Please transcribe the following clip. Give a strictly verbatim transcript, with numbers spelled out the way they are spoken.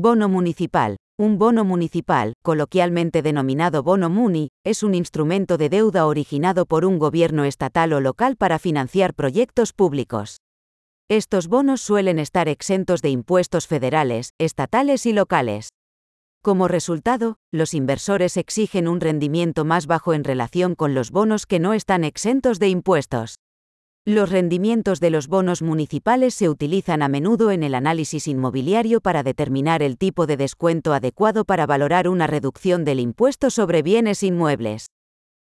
Bono municipal. Un bono municipal, coloquialmente denominado bono muni, es un instrumento de deuda originado por un gobierno estatal o local para financiar proyectos públicos. Estos bonos suelen estar exentos de impuestos federales, estatales y locales. Como resultado, los inversores exigen un rendimiento más bajo en relación con los bonos que no están exentos de impuestos. Los rendimientos de los bonos municipales se utilizan a menudo en el análisis inmobiliario para determinar el tipo de descuento adecuado para valorar una reducción del impuesto sobre bienes inmuebles.